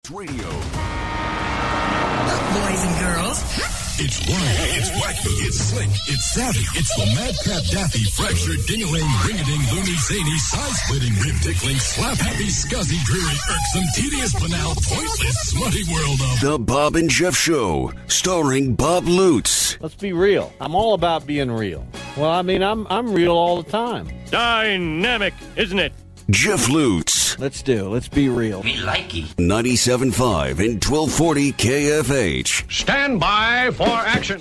Radio. Boys and girls. It's wild, it's wacky, it's slick, it's savvy. It's the Madcap Daffy Fracture Ding-a-ling, ring-a-ding, loony, zany, side-splitting, rib-tickling, slap-happy, scuzzy, dreary, irksome, tedious, banal, pointless, smutty world of... The Bob and Jeff Show, starring Bob Lutz. Let's be real. I'm all about being real. Well, I mean, I'm real all the time. Dynamic, isn't it? Jeff Lutz. Let's be real. We like it. 97.5 and 1240 KFH. Stand by for action.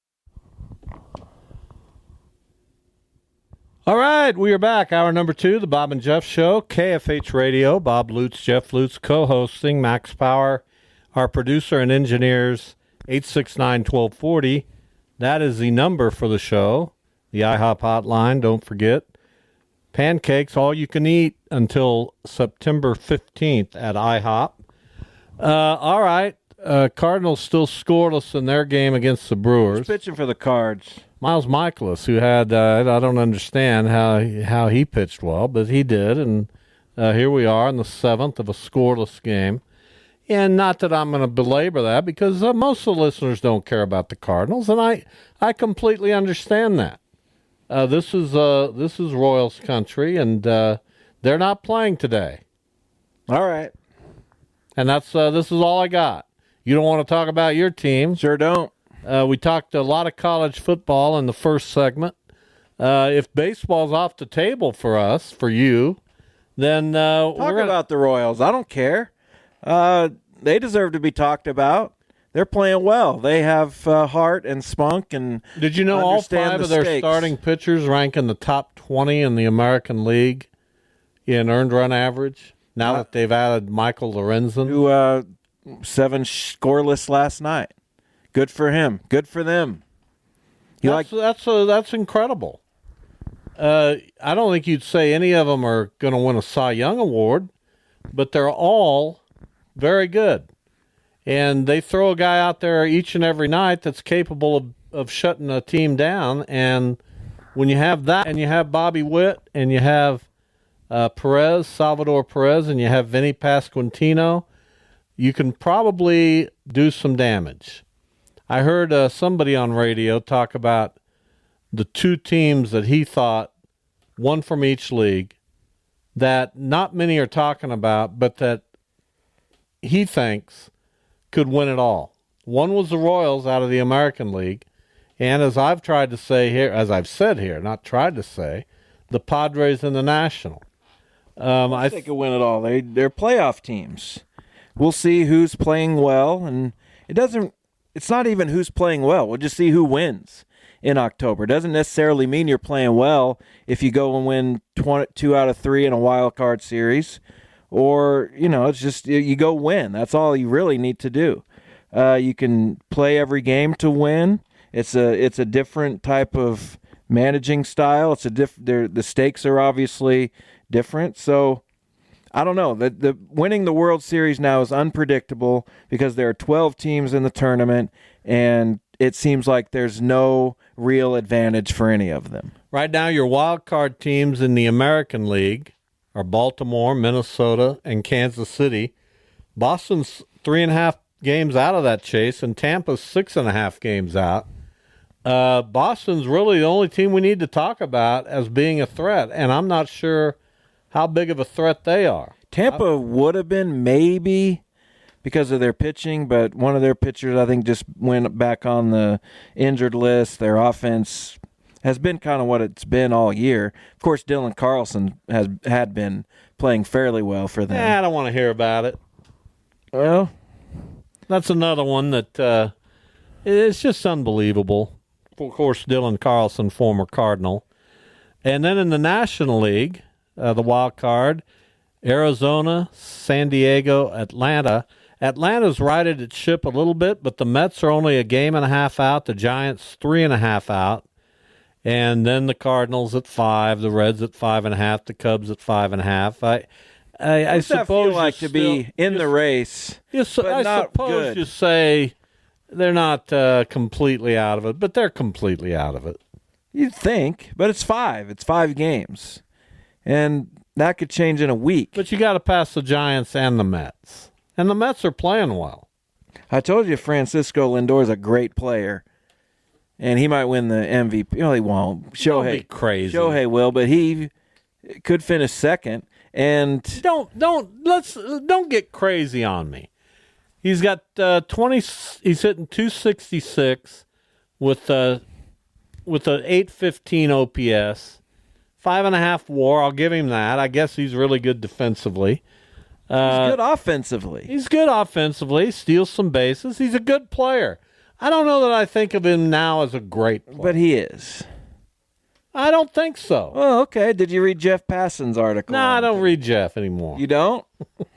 All right, we are back. Hour number 2, the Bob and Jeff Show, KFH Radio. Bob Lutz, Jeff Lutz co-hosting. Max Power, our producer and engineers, 869-1240. That is the number for the show. The IHOP hotline, don't forget. Pancakes, all you can eat until September 15th at IHOP. All right. Cardinals still scoreless in their game against the Brewers. Who's pitching for the Cards? Miles Michaelis, who had, I don't understand how he pitched well, but he did. And here we are in the 7th of a scoreless game. And not that I'm going to belabor that, because most of the listeners don't care about the Cardinals, and I completely understand that. This is Royals country, and they're not playing today. All right. And this is all I got. You don't want to talk about your team. Sure don't. We talked a lot of college football in the first segment. If baseball's off the table for you, then talk about the Royals. I don't care. They deserve to be talked about. They're playing well. They have heart and spunk, and did you know all 5 of their starting pitchers rank in the top 20 in the American League in earned run average? Now that they've added Michael Lorenzen, who 7 scoreless last night. Good for him. Good for them. That's incredible. I don't think you'd say any of them are going to win a Cy Young award, but they're all very good. And they throw a guy out there each and every night that's capable of shutting a team down. And when you have that, and you have Bobby Witt, and you have Salvador Perez, and you have Vinny Pasquantino, you can probably do some damage. I heard somebody on radio talk about the 2 teams that he thought, one from each league, that not many are talking about, but that he thinks could win it all. One was the Royals out of the American League, and as I've tried to say here, as I've said here, not tried to say, the Padres in the National. I think could win it all. They're playoff teams. We'll see who's playing well, and it's not even who's playing well. We'll just see who wins in October. It doesn't necessarily mean you're playing well if you go and win 2 out of 3 in a wild card series. Or, it's just you go win. That's all you really need to do. You can play every game to win. It's a different type of managing style. The stakes are obviously different. So I don't know. The winning the World Series now is unpredictable because there are 12 teams in the tournament, and it seems like there's no real advantage for any of them. Right now, your wild card teams in the American League are Baltimore, Minnesota, and Kansas City. Boston's 3.5 games out of that chase, and Tampa's 6.5 games out. Boston's really the only team we need to talk about as being a threat, and I'm not sure how big of a threat they are. Tampa would have been maybe because of their pitching, but one of their pitchers I think just went back on the injured list. Their offense has been kind of what it's been all year. Of course, Dylan Carlson had been playing fairly well for them. I don't want to hear about it. Well, that's another one that it's just unbelievable. Of course, Dylan Carlson, former Cardinal. And then in the National League, the wild card, Arizona, San Diego, Atlanta. Atlanta's righted its ship a little bit, but the Mets are only 1.5 games out. The Giants 3.5 out. And then the Cardinals at 5, the Reds at 5.5, the Cubs at 5.5. I suppose feel like to be in the race, I not suppose good. You say they're not completely out of it, but they're completely out of it. You'd think, but it's 5. It's 5 games, and that could change in a week. But you got to pass the Giants and the Mets. And the Mets are playing well. I told you Francisco Lindor is a great player, and he might win the MVP. No, he won't. Don't be crazy. Shohei will, but he could finish second. And don't get crazy on me. He's got 20. He's hitting 266 with a 815 OPS, 5.5 WAR. I'll give him that. I guess he's really good defensively. he's good offensively. He's good offensively. Steals some bases. He's a good player. I don't know that I think of him now as a great player. But he is. I don't think so. Oh, okay. Did you read Jeff Passan's article? No, I don't read Jeff anymore. You don't?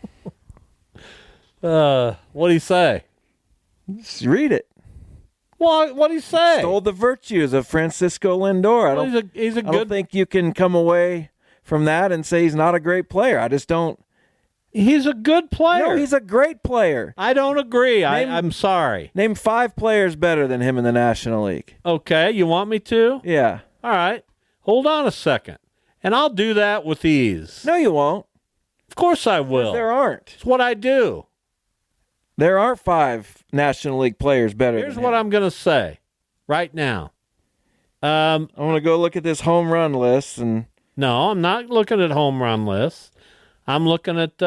What'd he say? Just read it. Well, what'd he say? Stole the virtues of Francisco Lindor. I don't think you can come away from that and say he's not a great player. I just don't. He's a good player. No, he's a great player. I don't agree. I'm sorry. Name 5 players better than him in the National League. Okay, you want me to? Yeah. All right. Hold on a second. And I'll do that with ease. No, you won't. Of course I will. There aren't. It's what I do. There aren't 5 National League players better Here's than what him. I'm going to say right now. I'm going to go look at this home run list. And No, I'm not looking at home run lists. I'm looking at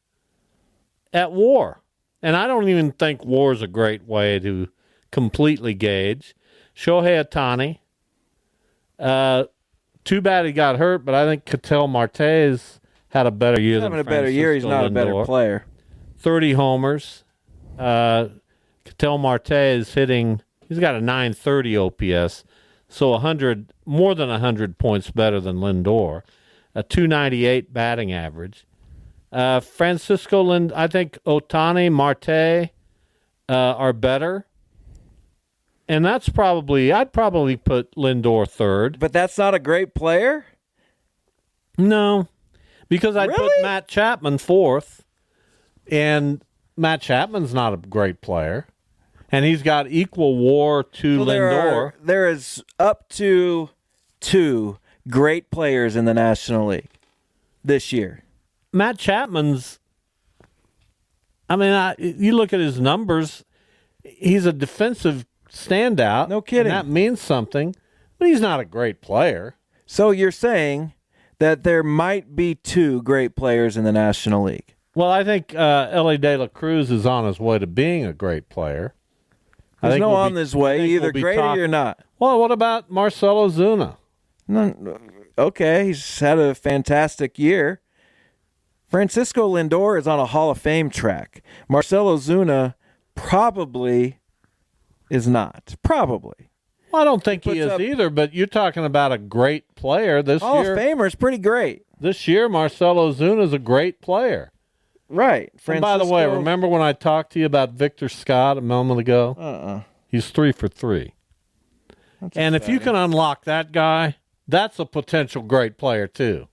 WAR. And I don't even think WAR is a great way to completely gauge. Shohei Ohtani. Too bad he got hurt, but I think Ketel Marte's had a better year than having a better year. He's not a better Lindor. player. 30 homers. Ketel Marte is hitting. He's got a 930 OPS, so 100 more than 100 points better than Lindor. A 298 batting average. Francisco Lind. I think Ohtani, Marte are better. And I'd probably put Lindor third. But that's not a great player? No, because I'd put Really? Matt Chapman fourth, and Matt Chapman's not a great player, and he's got equal WAR to So Lindor. there is up to 2 great players in the National League this year. Matt Chapman's. I mean, you look at his numbers. He's a defensive standout. No kidding. And that means something, but he's not a great player. So you're saying that there might be 2 great players in the National League. Well, I think Ellie De La Cruz is on his way to being a great player. There's no on this way, either great or you're not. Well, what about Marcelo Zuna? No, okay, he's had a fantastic year. Francisco Lindor is on a Hall of Fame track. Marcelo Zuna probably is not. Probably. Well, I don't think he puts is up- either, but you're talking about a great player this Hall year. of Famer's pretty great. This year, Marcelo Zuna is a great player. Right. And by the way, remember when I talked to you about Victor Scott a moment ago? He's 3 for 3. And if you can unlock that guy, that's a potential great player too.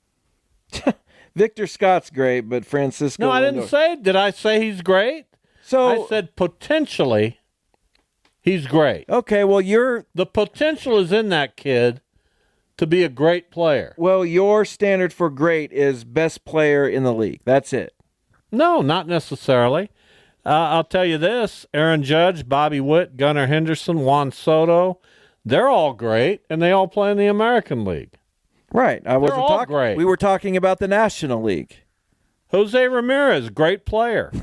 Victor Scott's great, but Francisco No, I didn't Lindor- say. Did I say he's great? So I said potentially he's great. okay, well The potential is in that kid to be a great player. your standard for great is best player in the league. That's it. No, not necessarily. I'll tell you this: Aaron Judge, Bobby Witt, Gunnar Henderson, Juan Soto, they're all great, and they all play in the American League. Right. I wasn't all talking. great. We were talking about the National League. Jose Ramirez, great player.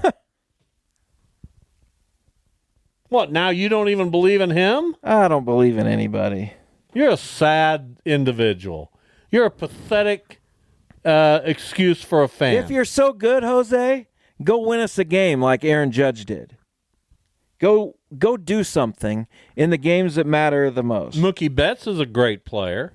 What, now you don't even believe in him? I don't believe in anybody. You're a sad individual. You're a pathetic excuse for a fan. If you're so good, Jose, go win us a game like Aaron Judge did. Go do something in the games that matter the most. Mookie Betts is a great player.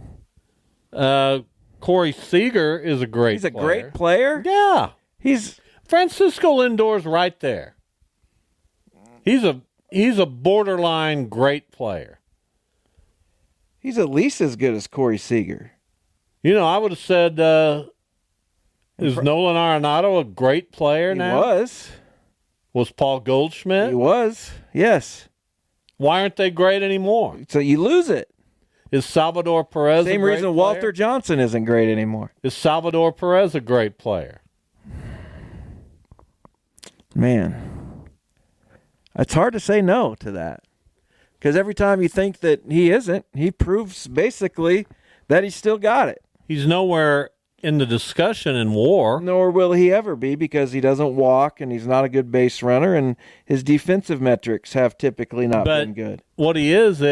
Corey Seager is a great He's a player. great player. Yeah. He's Francisco Lindor's right there. He's a borderline great player. he's at least as good as Corey Seager. You know, I would have said, is Nolan Arenado a great player He now? Was Paul Goldschmidt? He was. Yes. Why aren't they great anymore? So you lose it. Is Salvador Perez Same a great reason player? Walter Johnson isn't great anymore. Is Salvador Perez a great player? Man, it's hard to say no to that. Because every time you think that he isn't, he proves basically that he's still got it. He's nowhere in the discussion in WAR. Nor will he ever be, because he doesn't walk and he's not a good base runner, and his defensive metrics have typically not been good. What he is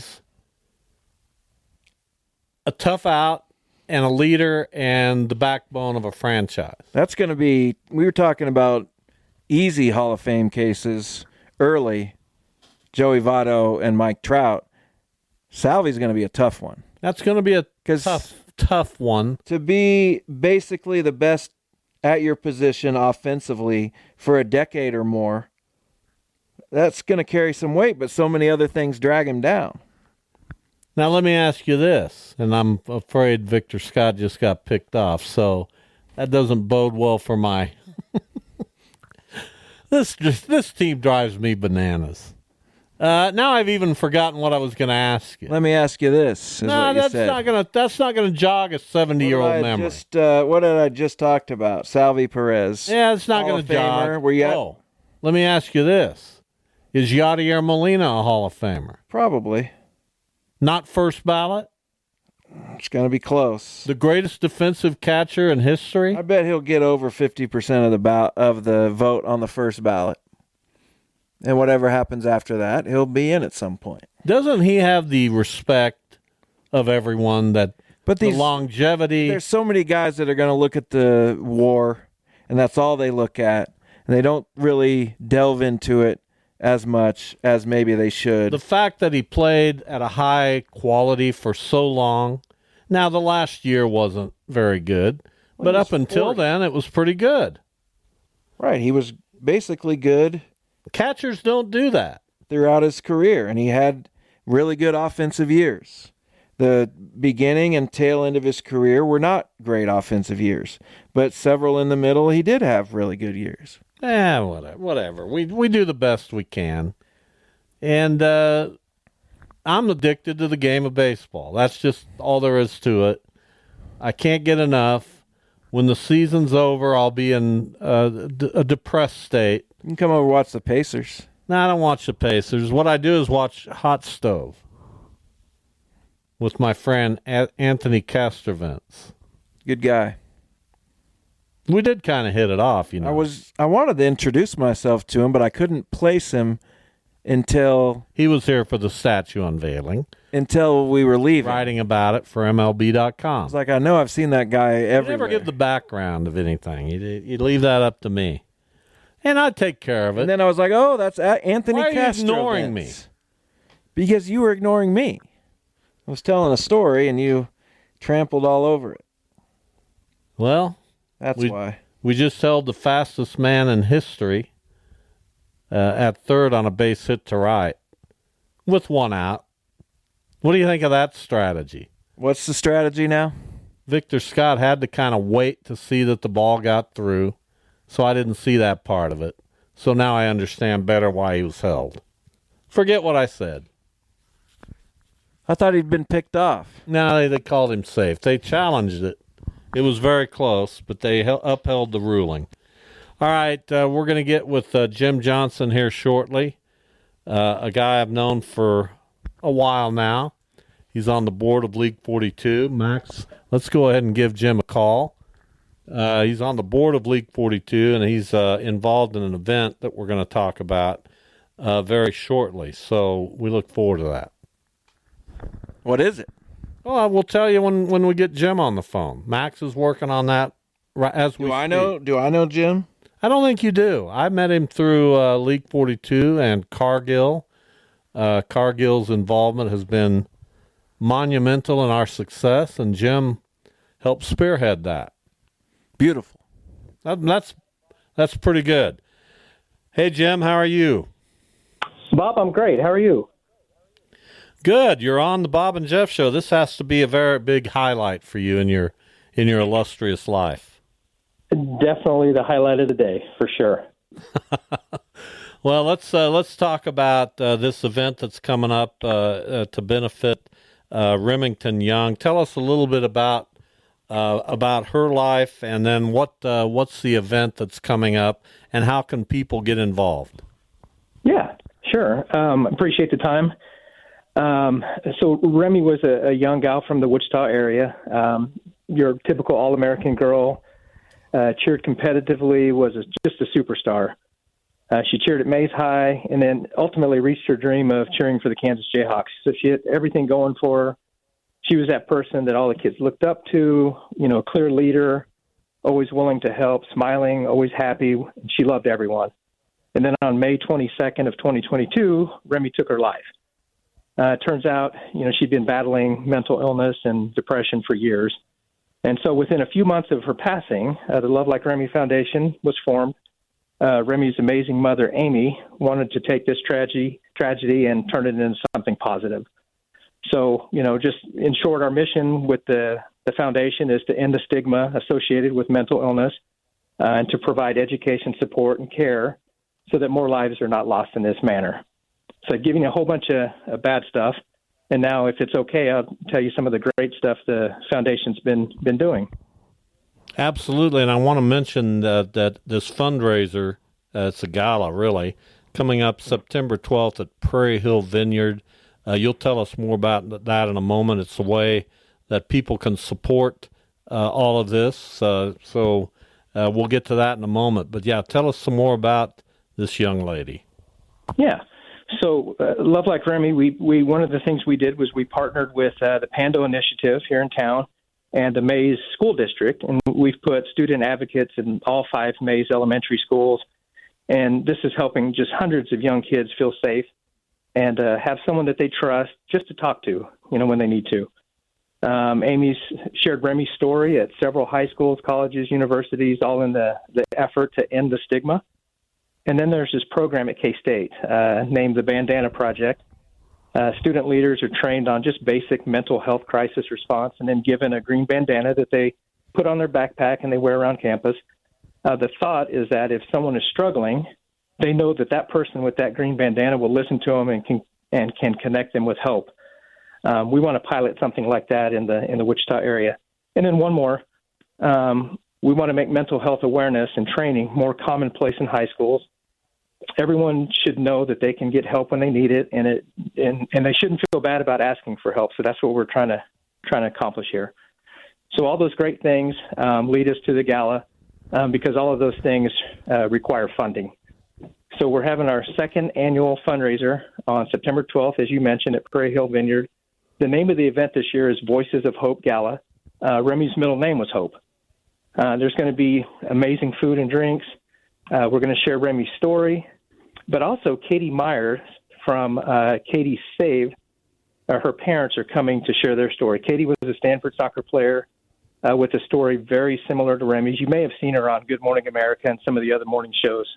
a tough out and a leader and the backbone of a franchise. That's going to be, we were talking about easy Hall of Fame cases early, Joey Votto and Mike Trout. Salvi's going to be a tough one. That's going to be a tough one. To be basically the best at your position offensively for a decade or more, that's going to carry some weight, but so many other things drag him down. Now, let me ask you this, and I'm afraid Victor Scott just got picked off, so that doesn't bode well for my... This team drives me bananas. Now I've even forgotten what I was going to ask you. Let me ask you this. That's not going to jog a 70-year-old memory. What did I just talked about? Salvi Perez. Yeah, it's not going to jog. Let me ask you this: is Yadier Molina a Hall of Famer? Probably. Not first ballot? It's going to be close. The greatest defensive catcher in history? I bet he'll get over 50% of the vote on the first ballot. And whatever happens after that, he'll be in at some point. Doesn't he have the respect of everyone the longevity? There's so many guys that are going to look at the WAR, and that's all they look at. And they don't really delve into it as much as maybe they should. The fact that he played at a high quality for so long. Now, the last year wasn't very good, but up until then, it was pretty good. Right. He was basically good. Catchers don't do that. Throughout his career, and he had really good offensive years. The beginning and tail end of his career were not great offensive years, but several in the middle, he did have really good years. Whatever. We do the best we can. And I'm addicted to the game of baseball. That's just all there is to it. I can't get enough. When the season's over, I'll be in a depressed state. You can come over and watch the Pacers. No, I don't watch the Pacers. What I do is watch Hot Stove with my friend Anthony Castrovince. Good guy. We did kind of hit it off, you know. I wanted to introduce myself to him, but I couldn't place him until... He was here for the statue unveiling. Until we were leaving. Writing about it for MLB.com. It's like, I know I've seen that guy everywhere. You never give the background of anything. You leave that up to me. And I'd take care of it. And then I was like, oh, that's Anthony Castro. Why are you ignoring me? Because you were ignoring me. I was telling a story, and you trampled all over it. Well... That's why. We just held the fastest man in history at third on a base hit to right with one out. What do you think of that strategy? What's the strategy now? Victor Scott had to kind of wait to see that the ball got through, so I didn't see that part of it. So now I understand better why he was held. Forget what I said. I thought he'd been picked off. No, they called him safe. They challenged it. It was very close, but they upheld the ruling. All right, we're going to get with Jim Johnson here shortly, a guy I've known for a while now. He's on the board of League 42. Max, let's go ahead and give Jim a call. He's on the board of League 42, and he's involved in an event that we're going to talk about very shortly. So we look forward to that. What is it? Well, I will tell you when we get Jim on the phone. Max is working on that as we speak. Do I know Jim? I don't think you do. I met him through League 42 and Cargill. Cargill's involvement has been monumental in our success, and Jim helped spearhead that. Beautiful. That's pretty good. Hey, Jim, how are you? Bob, I'm great. How are you? Good. You're on the Bob and Jeff show. This has to be a very big highlight for you in your illustrious life. Definitely the highlight of the day, for sure. Well, let's talk about this event that's coming up to benefit Remington Young. Tell us a little bit about about her life, and then what's the event that's coming up, and how can people get involved? Yeah, sure. Appreciate the time. So Remy was a young gal from the Wichita area. Your typical All-American girl, cheered competitively, was just a superstar. She cheered at Mays High and then ultimately reached her dream of cheering for the Kansas Jayhawks. So she had everything going for her. She was that person that all the kids looked up to, a clear leader, always willing to help, smiling, always happy. She loved everyone. And then on May 22nd of 2022, Remy took her life. It turns out, she'd been battling mental illness and depression for years. And so within a few months of her passing, the Love Like Remy Foundation was formed. Remy's amazing mother, Amy, wanted to take this tragedy and turn it into something positive. So, just in short, our mission with the foundation is to end the stigma associated with mental illness and to provide education, support, and care so that more lives are not lost in this manner. So giving you a whole bunch of bad stuff. And now, if it's okay, I'll tell you some of the great stuff the foundation's been doing. Absolutely. And I want to mention that this fundraiser, it's a gala, really, coming up September 12th at Prairie Hill Vineyard. You'll tell us more about that in a moment. It's a way that people can support all of this. So we'll get to that in a moment. But, yeah, tell us some more about this young lady. Yeah. So Love Like Remy, we one of the things we did was we partnered with the Pando Initiative here in town and the Mays School District, and we've put student advocates in all 5 Mays elementary schools, and this is helping just hundreds of young kids feel safe and have someone that they trust just to talk to, when they need to. Amy's shared Remy's story at several high schools, colleges, universities, all in the effort to end the stigma. And then there's this program at K-State named the Bandana Project. Student leaders are trained on just basic mental health crisis response and then given a green bandana that they put on their backpack and they wear around campus. The thought is that if someone is struggling, they know that person with that green bandana will listen to them and can connect them with help. We want to pilot something like that in the Wichita area. And then one more, we want to make mental health awareness and training more commonplace in high schools. Everyone should know that they can get help when they need it, and they shouldn't feel bad about asking for help. So that's what we're trying to accomplish here. So all those great things lead us to the gala because all of those things require funding. So we're having our second annual fundraiser on September 12th, as you mentioned, at Prairie Hill Vineyard. The name of the event this year is Voices of Hope Gala. Remy's middle name was Hope. There's going to be amazing food and drinks. We're going to share Remy's story, but also Katie Myers from Katie Saved. Her parents are coming to share their story. Katie was a Stanford soccer player with a story very similar to Remy's. You may have seen her on Good Morning America and some of the other morning shows.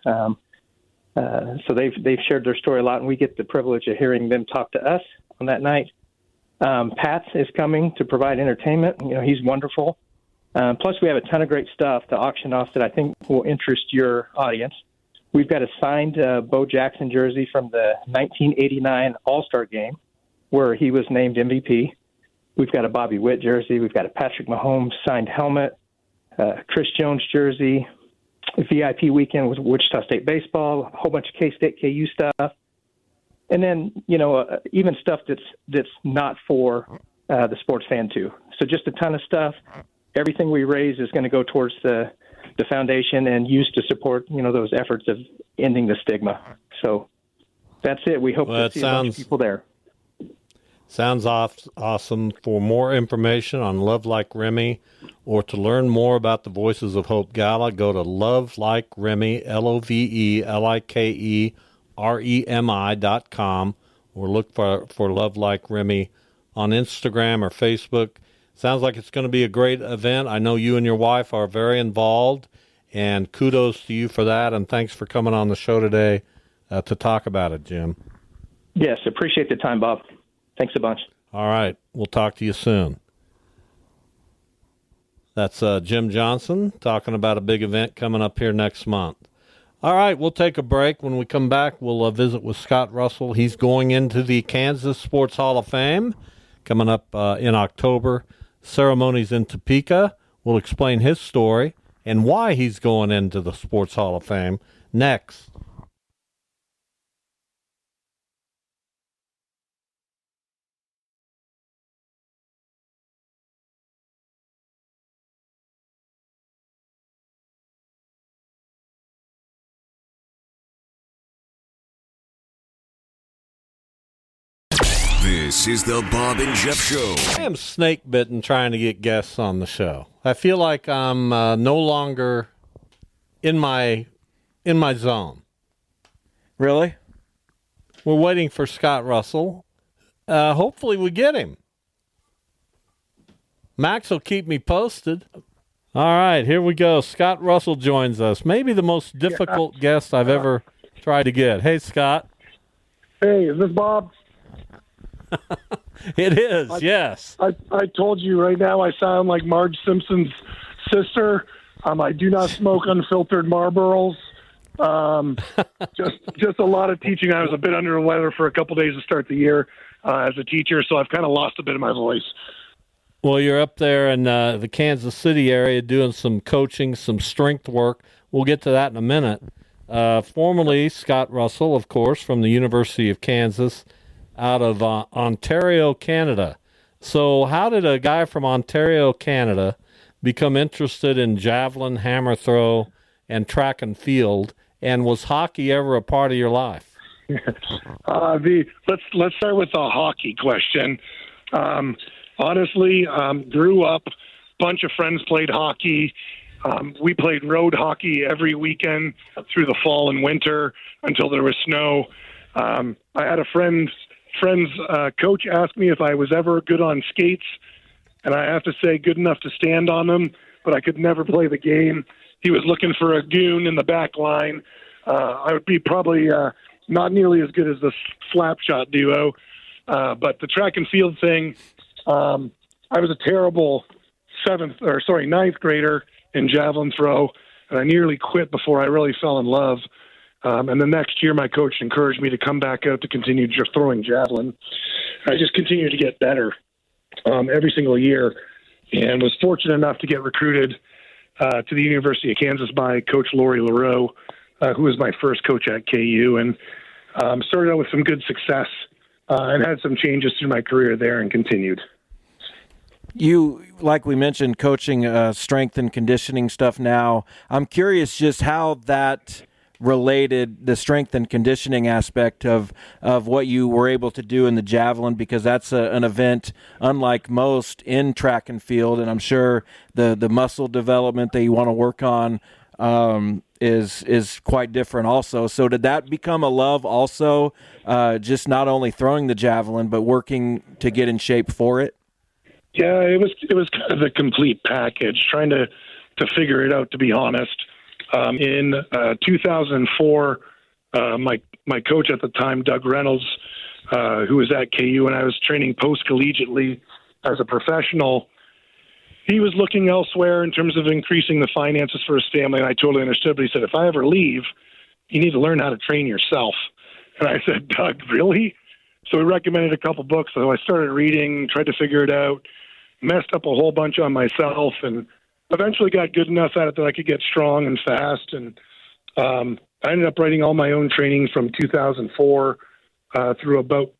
So they've shared their story a lot, and we get the privilege of hearing them talk to us on that night. Pat is coming to provide entertainment. He's wonderful. Plus, we have a ton of great stuff to auction off that I think will interest your audience. We've got a signed Bo Jackson jersey from the 1989 All-Star Game, where he was named MVP. We've got a Bobby Witt jersey. We've got a Patrick Mahomes signed helmet, Chris Jones jersey, a VIP weekend with Wichita State baseball, a whole bunch of K-State, KU stuff. And then, even stuff that's not for the sports fan, too. So just a ton of stuff. Everything we raise is going to go towards the foundation and used to support, those efforts of ending the stigma. So that's it. We hope to see a bunch of people there. Sounds awesome. For more information on Love Like Remy or to learn more about the Voices of Hope Gala, go to lovelike.remy, LOVELIKEREMI.com, or look for Love Like Remy on Instagram or Facebook. Sounds like it's going to be a great event. I know you and your wife are very involved, and kudos to you for that, and thanks for coming on the show today to talk about it, Jim. Yes, appreciate the time, Bob. Thanks a bunch. All right. We'll talk to you soon. That's Jim Johnson talking about a big event coming up here next month. All right, we'll take a break. When we come back, we'll visit with Scott Russell. He's going into the Kansas Sports Hall of Fame coming up in October. Ceremonies in Topeka. will explain his story and why he's going into the Sports Hall of Fame next. This is the Bob and Jeff Show. I am snake bitten trying to get guests on the show. I feel like I'm no longer in my zone. Really? We're waiting for Scott Russell. Hopefully we get him. Max will keep me posted. All right, here we go. Scott Russell joins us. Maybe the most difficult guest I've ever tried to get. Hey, Scott. Hey, is this Bob? It is, yes. I told you right now I sound like Marge Simpson's sister. I do not smoke unfiltered Marlboros. Just a lot of teaching. I was a bit under the weather for a couple days to start the year as a teacher, so I've kind of lost a bit of my voice. Well, you're up there in the Kansas City area doing some coaching, some strength work. We'll get to that in a minute. Formerly Scott Russell, of course, from the University of Kansas, out of Ontario, Canada. So how did a guy from Ontario, Canada, become interested in javelin, hammer throw, and track and field? And was hockey ever a part of your life? Let's start with the hockey question. Honestly, grew up, bunch of friends played hockey. We played road hockey every weekend through the fall and winter until there was snow. I had a friend's coach asked me if I was ever good on skates, and I have to say good enough to stand on them, but I could never play the game. He was looking for a goon in the back line. I would be probably not nearly as good as the slap shot duo, but the track and field thing, I was a terrible ninth grader in javelin throw, and I nearly quit before I really fell in love. And the next year, my coach encouraged me to come back out to continue just throwing javelin. I just continued to get better every single year, and was fortunate enough to get recruited to the University of Kansas by Coach Laurie LaRoe, who was my first coach at KU, and started out with some good success and had some changes through my career there and continued. You, like we mentioned, coaching strength and conditioning stuff now. I'm curious just how that related, the strength and conditioning aspect of what you were able to do in the javelin, because that's an event unlike most in track and field, and I'm sure the muscle development that you want to work on is quite different also. So did that become a love also, just not only throwing the javelin but working to get in shape for it? Yeah, it was kind of a complete package, trying to figure it out, to be honest. In 2004, my coach at the time, Doug Reynolds, who was at KU, and I was training post-collegiately as a professional, he was looking elsewhere in terms of increasing the finances for his family, and I totally understood. But he said, if I ever leave, you need to learn how to train yourself. And I said, Doug, really? So he recommended a couple books. So I started reading, tried to figure it out, messed up a whole bunch on myself, and eventually got good enough at it that I could get strong and fast. And I ended up writing all my own training from 2004 through about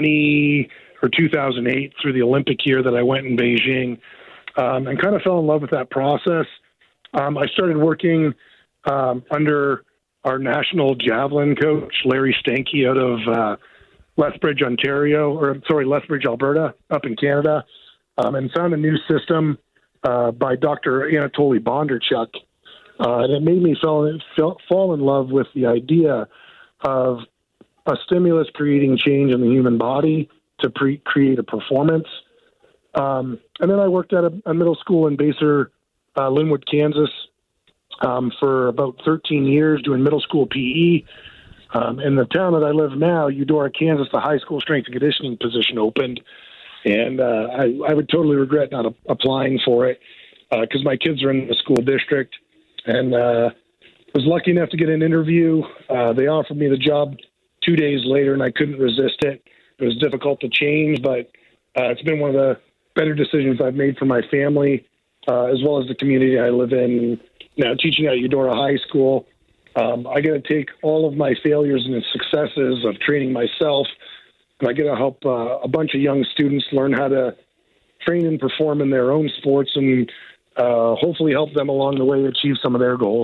2008 through the Olympic year that I went in Beijing, and kind of fell in love with that process. I started working under our national javelin coach, Larry Stanky, out of Lethbridge, Alberta, up in Canada, and found a new system by Dr. Anatoly Bondarchuk, and it made me fall in love with the idea of a stimulus creating change in the human body to create a performance. And then I worked at a middle school in Basehor, Linwood, Kansas, for about 13 years doing middle school PE. In the town that I live now, Eudora, Kansas, the high school strength and conditioning position opened. And I would totally regret not applying for it because my kids are in the school district. And was lucky enough to get an interview. They offered me the job 2 days later, and I couldn't resist it. It was difficult to change, but it's been one of the better decisions I've made for my family as well as the community I live in. Now teaching at Eudora High School, I get to take all of my failures and successes of training myself, and I get to help a bunch of young students learn how to train and perform in their own sports, and hopefully help them along the way achieve some of their goals.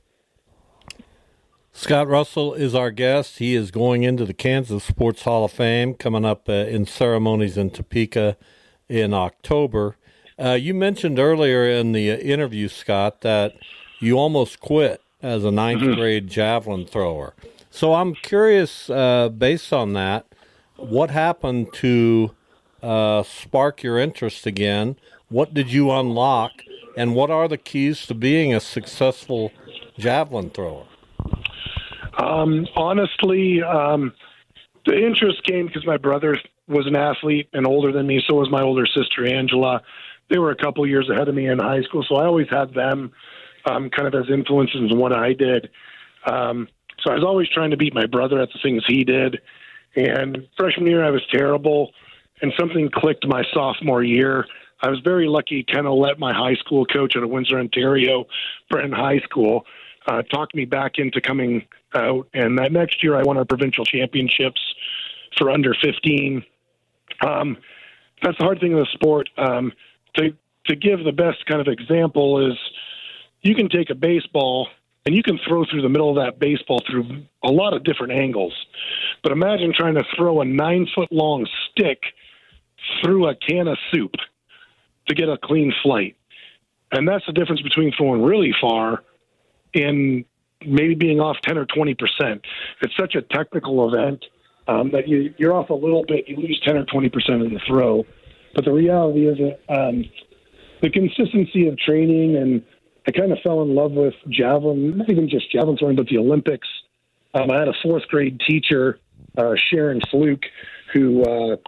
Scott Russell is our guest. He is going into the Kansas Sports Hall of Fame, coming up in ceremonies in Topeka in October. You mentioned earlier in the interview, Scott, that you almost quit as a ninth grade javelin thrower. So I'm curious, based on that, what happened to spark your interest again? What did you unlock? And what are the keys to being a successful javelin thrower? Honestly, the interest came because my brother was an athlete and older than me. So was my older sister, Angela. They were a couple years ahead of me in high school. So I always had them kind of as influences in what I did. So I was always trying to beat my brother at the things he did. And freshman year, I was terrible. And something clicked my sophomore year. I was very lucky, kind of let my high school coach out of Windsor, Ontario, Brenton High School, talked me back into coming out. And that next year, I won our provincial championships for under 15. That's the hard thing in the sport. To give the best kind of example is you can take a baseball and you can throw through the middle of that baseball through a lot of different angles. But imagine trying to throw a 9-foot-long stick through a can of soup to get a clean flight. And that's the difference between throwing really far and maybe being off 10 or 20%. It's such a technical event that you're off a little bit, you lose 10 or 20% of the throw. But the reality is that the consistency of training, and I kind of fell in love with javelin, not even just javelin throwing, but the Olympics. I had a fourth grade teacher, Sharon Fluke, who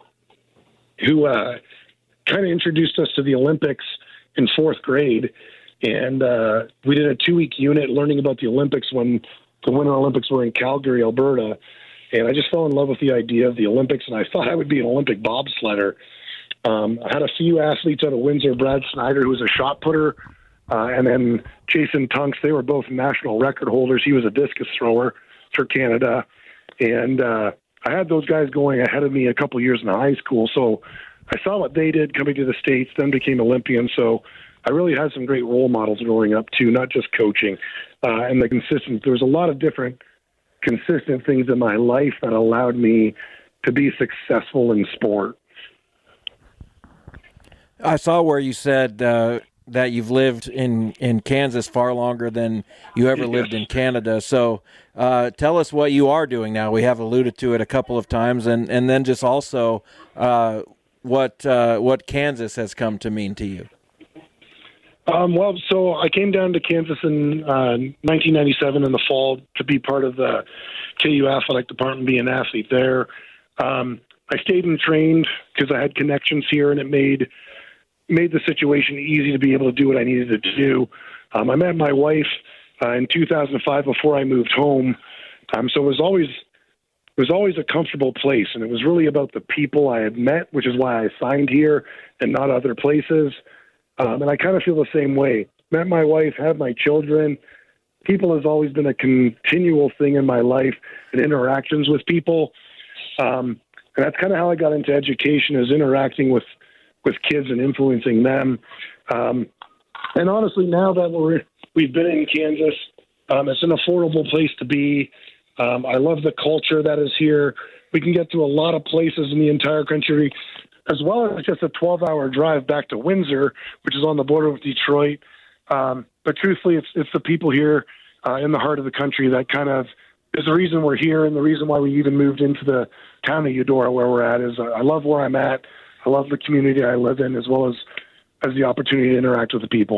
kind of introduced us to the Olympics in fourth grade. And we did a 2-week unit learning about the Olympics when the Winter Olympics were in Calgary, Alberta. And I just fell in love with the idea of the Olympics, and I thought I would be an Olympic bobsledder. I had a few athletes out of Windsor, Brad Snyder, who was a shot putter, and then Jason Tunks. They were both national record holders. He was a discus thrower for Canada. And I had those guys going ahead of me a couple years in high school. So I saw what they did coming to the States, then became Olympian. So I really had some great role models growing up, too, not just coaching. And the consistency. There was a lot of different consistent things in my life that allowed me to be successful in sport. I saw where you said that you've lived in Kansas far longer than you ever lived in Canada. So tell us what you are doing now. We have alluded to it a couple of times, and then just also what Kansas has come to mean to you. Well, so I came down to Kansas in 1997 in the fall to be part of the KU athletic department, be an athlete there. I stayed and trained because I had connections here, and it made the situation easy to be able to do what I needed to do. I met my wife in 2005 before I moved home, so it was always a comfortable place, and it was really about the people I had met, which is why I signed here and not other places. And I kind of feel the same way. Met my wife, had my children. People has always been a continual thing in my life, and interactions with people. And that's kind of how I got into education, is interacting with kids and influencing them. And honestly, now that we've been in Kansas, it's an affordable place to be. I love the culture that is here. We can get to a lot of places in the entire country, as well as just a 12-hour drive back to Windsor, which is on the border with Detroit. But truthfully, it's the people here in the heart of the country that kind of is the reason we're here, and the reason why we even moved into the town of Eudora where we're at. Is I love where I'm at. I love the community I live in, as well as the opportunity to interact with the people.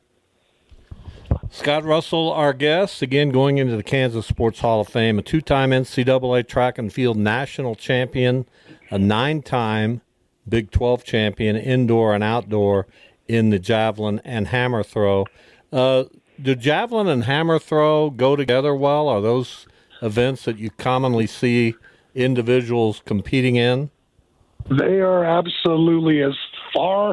Scott Russell, our guest, again going into the Kansas Sports Hall of Fame, a 2-time NCAA track and field national champion, a 9-time Big 12 champion, indoor and outdoor, in the javelin and hammer throw. Do javelin and hammer throw go together well? Are those events that you commonly see individuals competing in? They are absolutely, as far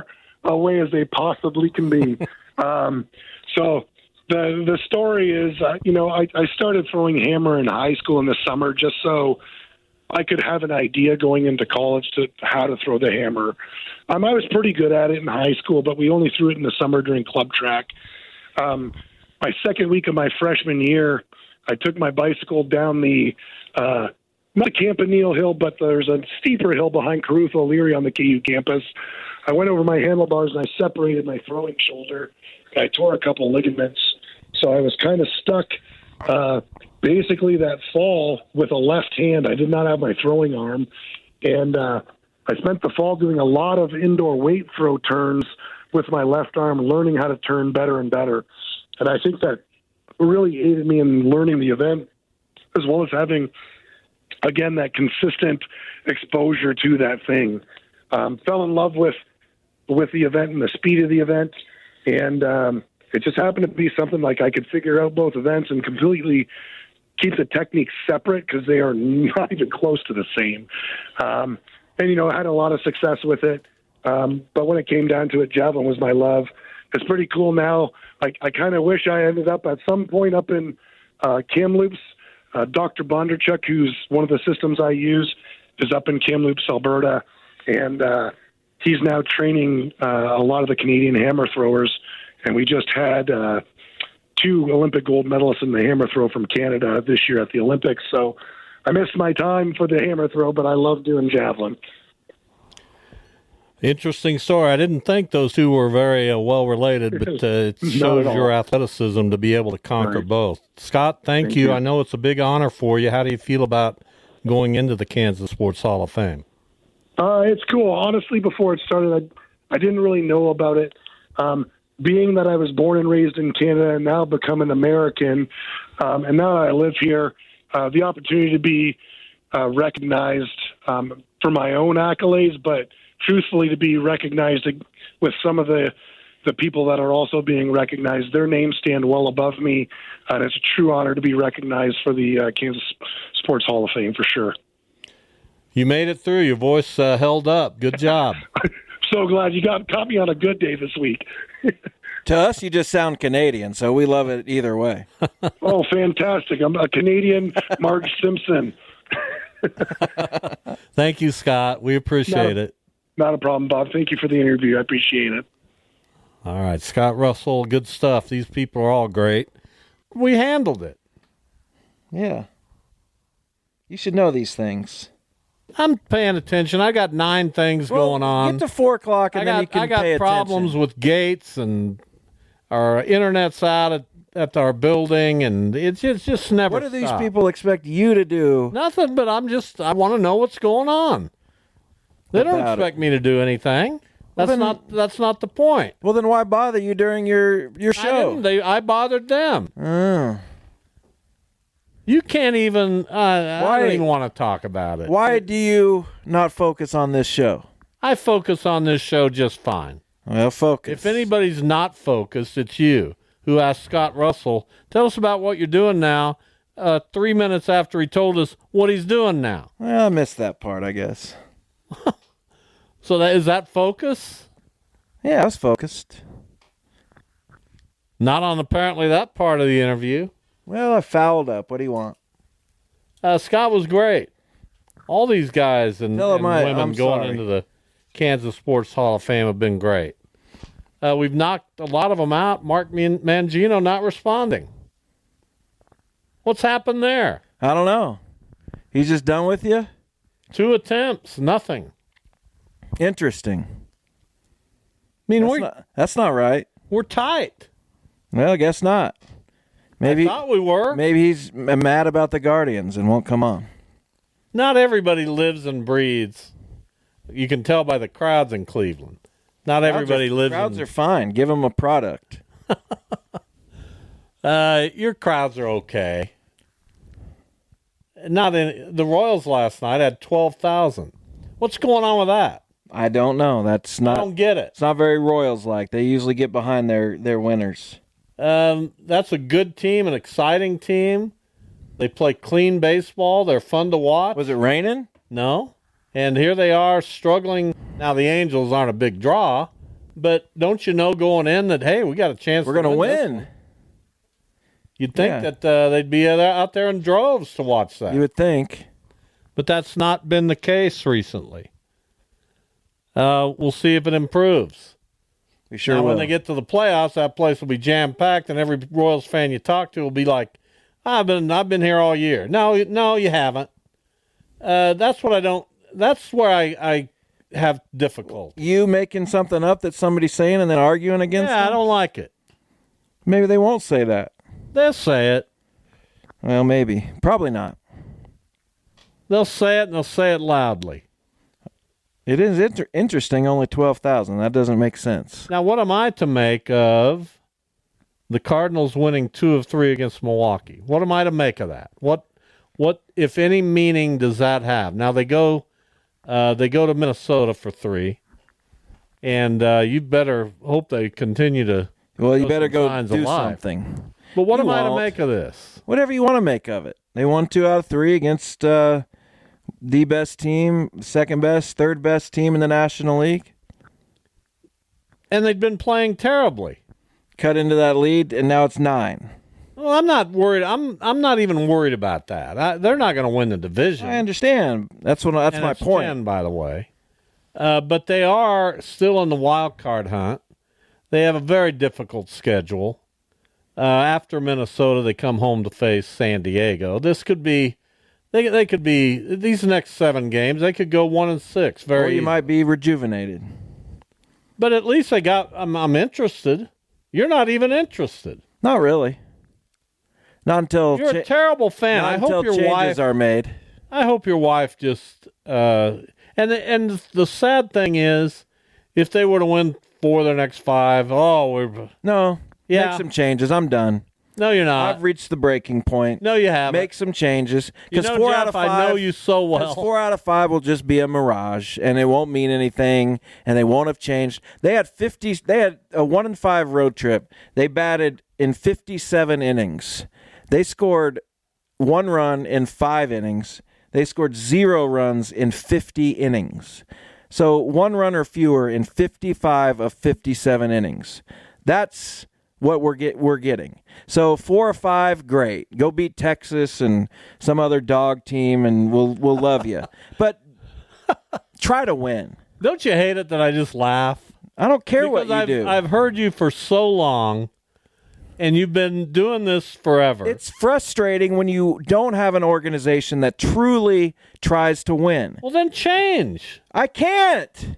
away as they possibly can be. So the story is, I started throwing hammer in high school in the summer just so I could have an idea going into college to how to throw the hammer. I was pretty good at it in high school, but we only threw it in the summer during club track. My second week of my freshman year, I took my bicycle down not the Campanile Hill, but there's a steeper hill behind Caruth O'Leary on the KU campus. I went over my handlebars and I separated my throwing shoulder. I tore a couple ligaments, so I was kind of stuck basically that fall with a left hand. I did not have my throwing arm, and I spent the fall doing a lot of indoor weight throw turns with my left arm, learning how to turn better and better. And I think that really aided me in learning the event, as well as having, again, that consistent exposure to that thing. Fell in love with the event and the speed of the event, and it just happened to be something like I could figure out both events and completely keep the techniques separate because they are not even close to the same. And, I had a lot of success with it. But when it came down to it, javelin was my love. It's pretty cool now. I kind of wish I ended up at some point up in Kamloops. Dr. Bondarchuk, who's one of the systems I use, is up in Kamloops, Alberta, and he's now training a lot of the Canadian hammer throwers. And we just had 2 Olympic gold medalists in the hammer throw from Canada this year at the Olympics. So I missed my time for the hammer throw, but I love doing javelin. Interesting story. I didn't think those two were very well related, but it shows your athleticism to be able to conquer both. Scott, thank you. I know it's a big honor for you. How do you feel about going into the Kansas Sports Hall of Fame? It's cool. Honestly, before it started, I didn't really know about it. Being that I was born and raised in Canada and now become an American, and now I live here, the opportunity to be recognized for my own accolades, but truthfully to be recognized with some of the people that are also being recognized. Their names stand well above me, and it's a true honor to be recognized for the Kansas Sports Hall of Fame for sure. You made it through. Your voice held up. Good job. So glad you caught me on a good day this week. To us, you just sound Canadian, so we love it either way. Oh, fantastic. I'm a Canadian Marge Simpson. Thank you, Scott. We appreciate it. Not a problem, Bob. Thank you for the interview. I appreciate it. All right, Scott Russell, good stuff. These people are all great. We handled it. Yeah. You should know these things. I'm paying attention. I got 9 things going on. Get to 4 o'clock and then you can pay attention. I got problems with gates, and our internet's out at our building, and it's just never What do these stopped. people expect you to do? Nothing, but I want to know what's going on. They don't expect me to do anything. That's not the point. Well, then why bother you during your show? I bothered them. Oh. You can't even. I don't even want to talk about it. Why do you not focus on this show? I focus on this show just fine. Well, focus. If anybody's not focused, it's you who asked Scott Russell, tell us about what you're doing now, 3 minutes after he told us what he's doing now. Well, I missed that part, I guess. So is that focus? Yeah, I was focused. Not on apparently that part of the interview. Well, I fouled up. What do you want? Scott was great. All these guys and women going into the Kansas Sports Hall of Fame have been great. We've knocked a lot of them out. Mark Mangino not responding. What's happened there? I don't know. He's just done with you? 2 attempts, nothing. Interesting. I mean, that's not right. We're tight. Well, I guess not. Maybe I thought we were. Maybe he's mad about the Guardians and won't come on. Not everybody lives and breathes. You can tell by the crowds in Cleveland. Not everybody lives. Crowds are fine. Give them a product. Your crowds are okay. Not in the Royals last night had 12,000. What's going on with that? I don't know. That's not. I don't get it. It's not very Royals like. They usually get behind their winners. That's a good team, an exciting team. They play clean baseball. They're fun to watch. Was it raining? No. And here they are struggling. Now, the Angels aren't a big draw, But don't you know going in that, hey, we got a chance We're going to this win. one? You'd think that they'd be out there in droves to watch that. You would think. But that's not been the case recently. We'll see if it improves. We sure now, will. when they get to the playoffs, that place will be jam-packed, and every Royals fan you talk to will be like, I've been here all year. No, you haven't. That's what I don't. That's where I have difficulty. You making something up that somebody's saying and then arguing against them? I don't like it. Maybe they won't say that. They'll say it. Well, maybe. Probably not. They'll say it, and they'll say it loudly. It is interesting, only 12,000. That doesn't make sense. Now, what am I to make of the Cardinals winning 2 of 3 against Milwaukee? What am I to make of that? What, if any, meaning does that have? Now, they go to Minnesota for 3, and you better hope they continue to. Well, you better go do alive. something. But what am I won't. to make of this? Whatever you want to make of it. They won 2 out of 3 against the best team, second best, third best team in the National League. And they've been playing terribly. Cut into that lead, and now it's 9. Well, I'm not worried. I'm not even worried about that. They're not going to win the division. I understand. That's my point. 10, by the way. But they are still in the wild card hunt. They have a very difficult schedule. After Minnesota, they come home to face San Diego. This could be, they could be, these next 7 games, they could go 1-6. Very or you might be rejuvenated. But at least I'm interested. You're not even interested. Not really. Not until you're a terrible fan. I hope your changes are made. I hope your wife just and the sad thing is, if they were to win 4 of their next 5, make some changes. I'm done. No, you're not. I've reached the breaking point. No, you haven't. Make some changes. Because 4 out of 5, I know you so well. 4 out of 5 will just be a mirage, and it won't mean anything, and they won't have changed. They had a 1-5 road trip. They batted in 57 innings. They scored 1 run in 5 innings. They scored 0 runs in 50 innings. So 1 run or fewer in 55 of 57 innings. That's what we're getting. So 4 or 5, great. Go beat Texas and some other dog team, and we'll love you. But try to win. Don't you hate it that I just laugh? I don't care what you do. I've heard you for so long, and you've been doing this forever. It's frustrating when you don't have an organization that truly tries to win. Well, then change. I can't.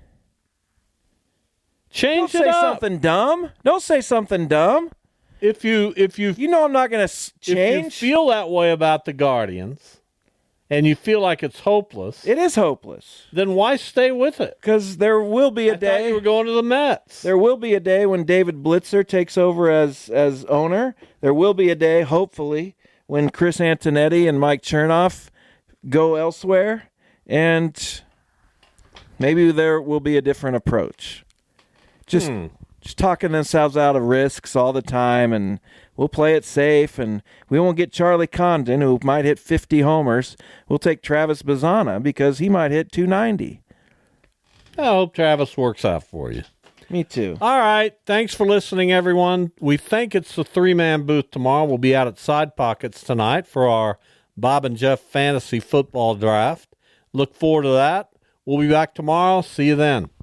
Change Don't it say up. something dumb. Don't say something dumb. If you know I'm not going to change. If you feel that way about the Guardians, and you feel like it's hopeless, it is hopeless. Then why stay with it? Because there will be a day. I thought you were going to the Mets. There will be a day when David Blitzer takes over as owner. There will be a day, hopefully, when Chris Antonetti and Mike Chernoff go elsewhere, and maybe there will be a different approach. Just talking themselves out of risks all the time, and we'll play it safe, and we won't get Charlie Condon, who might hit 50 homers. We'll take Travis Bazzana because he might hit 290. I hope Travis works out for you. Me too. All right. Thanks for listening, everyone. We think it's the 3-man booth tomorrow. We'll be out at Side Pockets tonight for our Bob and Jeff Fantasy Football Draft. Look forward to that. We'll be back tomorrow. See you then.